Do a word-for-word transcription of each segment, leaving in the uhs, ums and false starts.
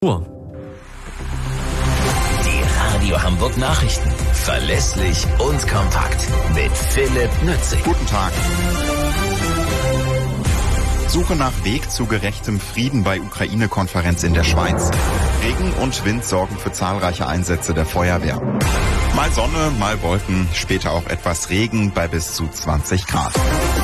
Uhr. Die Radio Hamburg Nachrichten. Verlässlich und kompakt. Mit Philipp Nützig. Guten Tag. Suche nach Weg zu gerechtem Frieden bei Ukraine-Konferenz in der Schweiz. Regen und Wind sorgen für zahlreiche Einsätze der Feuerwehr. Mal Sonne, mal Wolken, später auch etwas Regen bei bis zu zwanzig Grad.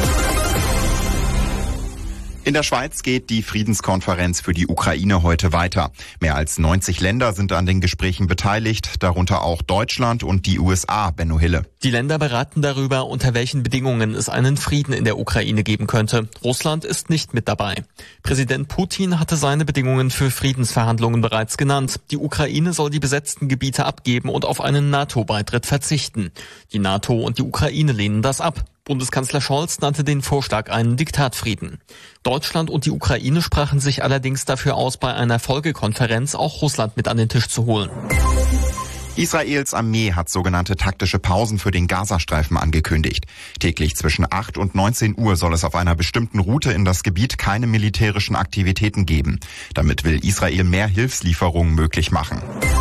In der Schweiz geht die Friedenskonferenz für die Ukraine heute weiter. Mehr als neunzig Länder sind an den Gesprächen beteiligt, darunter auch Deutschland und die U S A, Benno Hille. Die Länder beraten darüber, unter welchen Bedingungen es einen Frieden in der Ukraine geben könnte. Russland ist nicht mit dabei. Präsident Putin hatte seine Bedingungen für Friedensverhandlungen bereits genannt. Die Ukraine soll die besetzten Gebiete abgeben und auf einen NATO-Beitritt verzichten. Die NATO und die Ukraine lehnen das ab. Bundeskanzler Scholz nannte den Vorschlag einen Diktatfrieden. Deutschland und die Ukraine sprachen sich allerdings dafür aus, bei einer Folgekonferenz auch Russland mit an den Tisch zu holen. Israels Armee hat sogenannte taktische Pausen für den Gazastreifen angekündigt. Täglich zwischen acht und neunzehn Uhr soll es auf einer bestimmten Route in das Gebiet keine militärischen Aktivitäten geben. Damit will Israel mehr Hilfslieferungen möglich machen.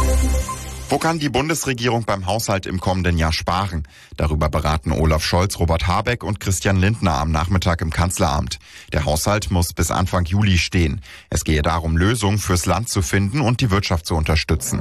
Wo kann die Bundesregierung beim Haushalt im kommenden Jahr sparen? Darüber beraten Olaf Scholz, Robert Habeck und Christian Lindner am Nachmittag im Kanzleramt. Der Haushalt muss bis Anfang Juli stehen. Es gehe darum, Lösungen fürs Land zu finden und die Wirtschaft zu unterstützen.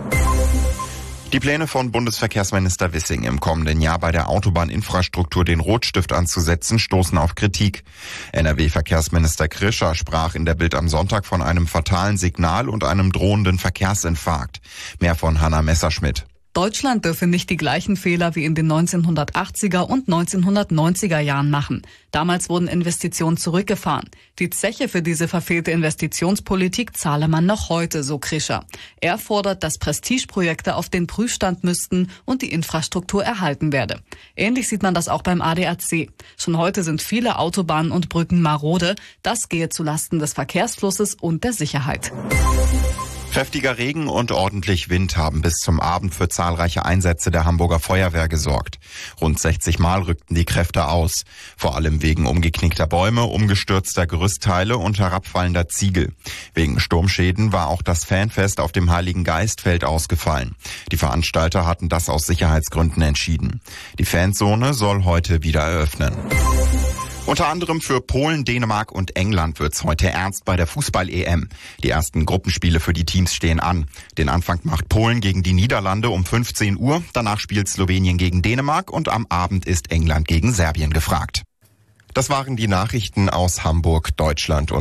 Die Pläne von Bundesverkehrsminister Wissing, im kommenden Jahr bei der Autobahninfrastruktur den Rotstift anzusetzen, stoßen auf Kritik. N R W-Verkehrsminister Krischer sprach in der Bild am Sonntag von einem fatalen Signal und einem drohenden Verkehrsinfarkt. Mehr von Hanna Messerschmidt. Deutschland dürfe nicht die gleichen Fehler wie in den neunzehnhundertachtziger und neunzehnhundertneunziger Jahren machen. Damals wurden Investitionen zurückgefahren. Die Zeche für diese verfehlte Investitionspolitik zahle man noch heute, so Krischer. Er fordert, dass Prestigeprojekte auf den Prüfstand müssten und die Infrastruktur erhalten werde. Ähnlich sieht man das auch beim A D A C. Schon heute sind viele Autobahnen und Brücken marode. Das gehe zulasten des Verkehrsflusses und der Sicherheit. Kräftiger Regen und ordentlich Wind haben bis zum Abend für zahlreiche Einsätze der Hamburger Feuerwehr gesorgt. Rund sechzig Mal rückten die Kräfte aus. Vor allem wegen umgeknickter Bäume, umgestürzter Gerüstteile und herabfallender Ziegel. Wegen Sturmschäden war auch das Fanfest auf dem Heiligen Geistfeld ausgefallen. Die Veranstalter hatten das aus Sicherheitsgründen entschieden. Die Fanzone soll heute wieder eröffnen. Unter anderem für Polen, Dänemark und England wird's heute ernst bei der Fußball-E M. Die ersten Gruppenspiele für die Teams stehen an. Den Anfang macht Polen gegen die Niederlande um fünfzehn Uhr. Danach spielt Slowenien gegen Dänemark und am Abend ist England gegen Serbien gefragt. Das waren die Nachrichten aus Hamburg, Deutschland und